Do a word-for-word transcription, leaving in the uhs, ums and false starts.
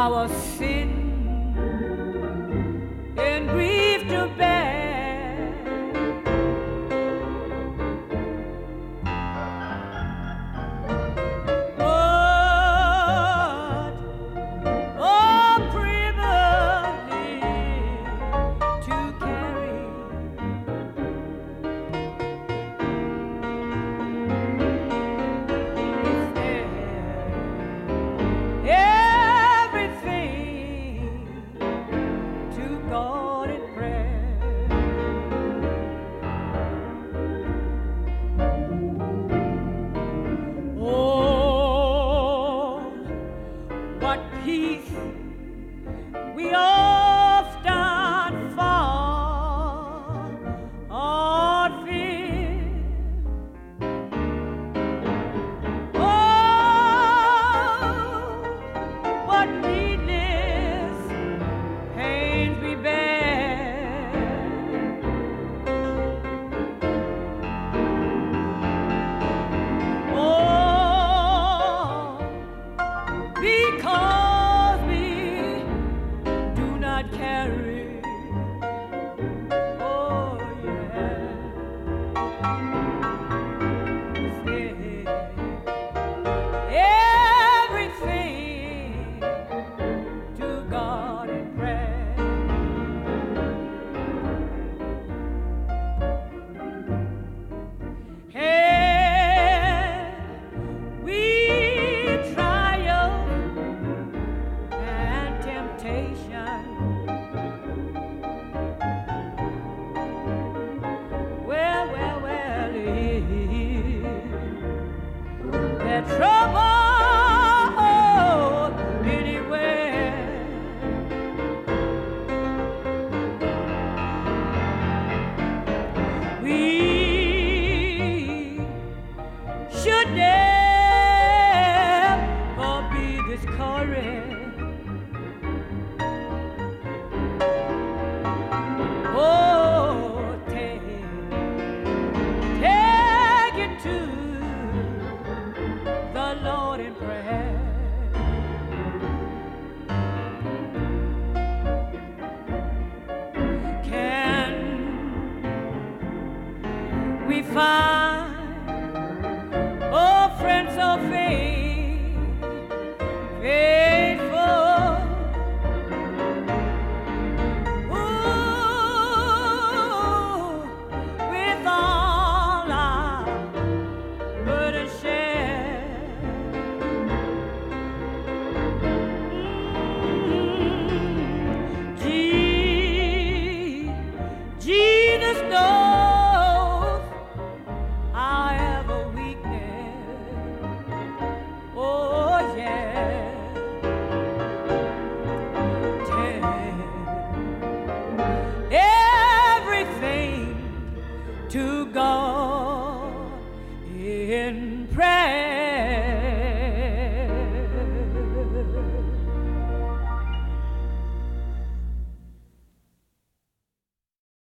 our sin and grief to bear. What a privilege to carry everything to God in prayer. Oh, what peace we often find or fear. What needless pains we bear. Oh, because we do not carry. Oh, yeah. Everything to God in prayer. And we trial and temptation. Well, well, well, that trouble anywhere. We should never be discouraged.